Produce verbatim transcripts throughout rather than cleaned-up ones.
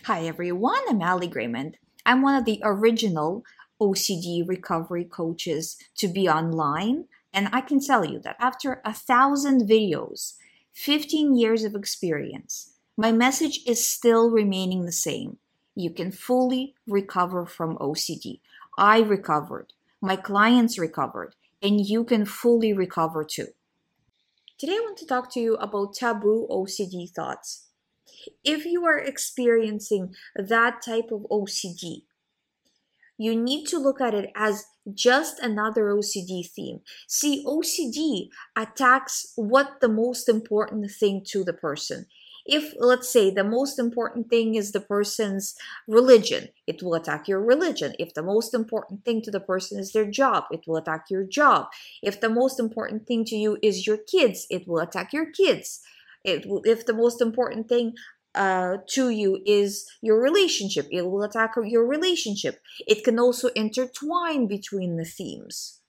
Hi everyone, I'm Ali Graymond. I'm one of the original O C D recovery coaches to be online, and I can tell you that after a thousand videos, fifteen years of experience, my message is still remaining the same. You can fully recover from O C D. I recovered, my clients recovered, and you can fully recover too. Today I want to talk to you about taboo O C D thoughts. If you are experiencing that type of O C D, you need to look at it as just another O C D theme. See, O C D attacks what the most important thing to the person. If, let's say, the most important thing is the person's religion, it will attack your religion. If the most important thing to the person is their job, it will attack your job. If the most important thing to you is your kids, it will attack your kids. It will, if the most important thing uh, to you is your relationship, it will attack your relationship. It can also intertwine between the themes.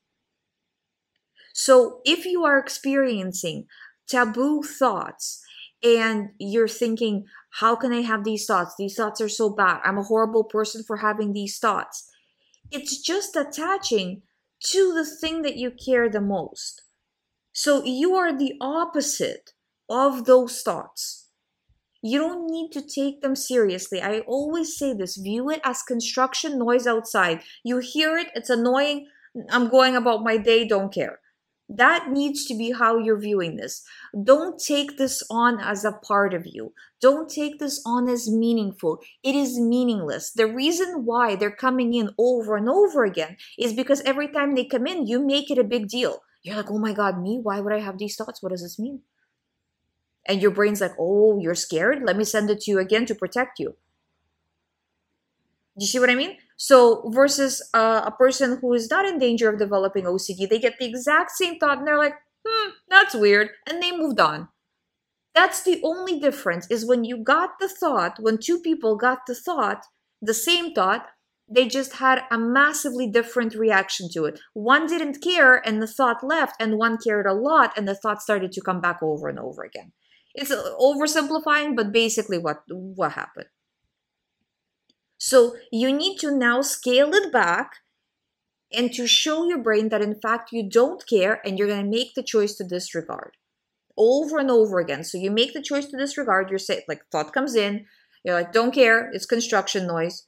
So if you are experiencing taboo thoughts and you're thinking, how can I have these thoughts? These thoughts are so bad. I'm a horrible person for having these thoughts. It's just attaching to the thing that you care the most. So you are the opposite of those thoughts. You don't need to take them seriously. I always say this, view it as construction noise outside. You hear it, it's annoying, I'm going about my day, don't care. That needs to be how you're viewing this. Don't take this on as a part of you. Don't take this on as meaningful. It is meaningless. The reason why they're coming in over and over again is because every time they come in, you make it a big deal. You're like, oh my God, me? Why would I have these thoughts? What does this mean? And your brain's like, oh, you're scared? Let me send it to you again to protect you. Do you see what I mean? So versus uh, a person who is not in danger of developing O C D, they get the exact same thought and they're like, hmm, that's weird. And they moved on. That's the only difference is when you got the thought, when two people got the thought, the same thought, they just had a massively different reaction to it. One didn't care and the thought left, and one cared a lot and the thought started to come back over and over again. It's oversimplifying, but basically what, what happened. So you need to now scale it back and to show your brain that in fact you don't care and you're going to make the choice to disregard over and over again. So you make the choice to disregard, you're saying, like, thought comes in, you're like, don't care, it's construction noise.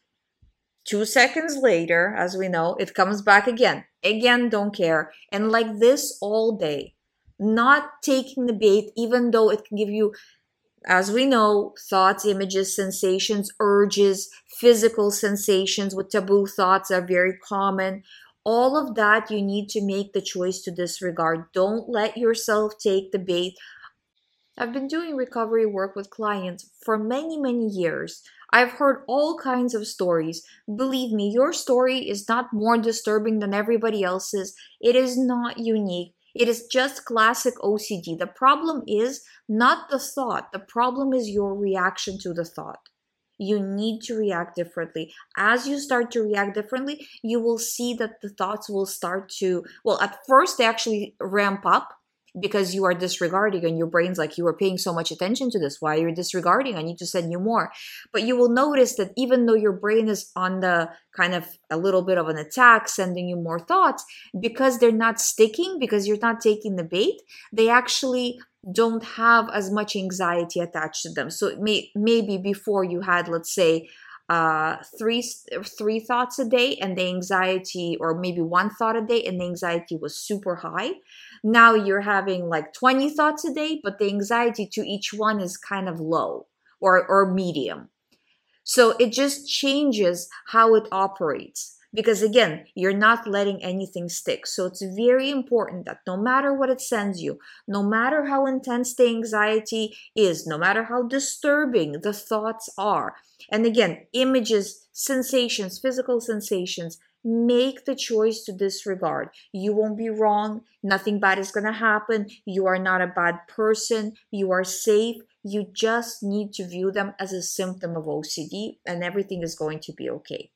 Two seconds later, as we know, it comes back again. Again, don't care. And like this all day. Not taking the bait, even though it can give you, as we know, thoughts, images, sensations, urges, physical sensations with taboo thoughts are very common. All of that you need to make the choice to disregard. Don't let yourself take the bait. I've been doing recovery work with clients for many, many years. I've heard all kinds of stories. Believe me, your story is not more disturbing than everybody else's. It is not unique. It is just classic O C D. The problem is not the thought. The problem is your reaction to the thought. You need to react differently. As you start to react differently, you will see that the thoughts will start to, well, at first they actually ramp up because you are disregarding and your brain's like, you are paying so much attention to this. Why are you disregarding? I need to send you more. But you will notice that even though your brain is on the kind of a little bit of an attack, sending you more thoughts, because they're not sticking, because you're not taking the bait, they actually don't have as much anxiety attached to them. So it may, maybe before you had, let's say, uh, three, three thoughts a day and the anxiety, or maybe one thought a day and the anxiety was super high. Now you're having like twenty thoughts a day, but the anxiety to each one is kind of low or, or medium. So it just changes how it operates. Because again, you're not letting anything stick. So it's very important that no matter what it sends you, no matter how intense the anxiety is, no matter how disturbing the thoughts are, and again, images, sensations, physical sensations, make the choice to disregard. You won't be wrong. Nothing bad is going to happen. You are not a bad person. You are safe. You just need to view them as a symptom of O C D and everything is going to be okay.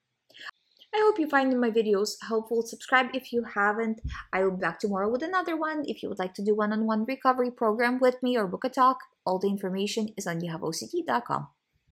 I hope you find my videos helpful. Subscribe if you haven't. I will be back tomorrow with another one. If you would like to do one-on-one recovery program with me or book a talk, all the information is on you have O C D dot com.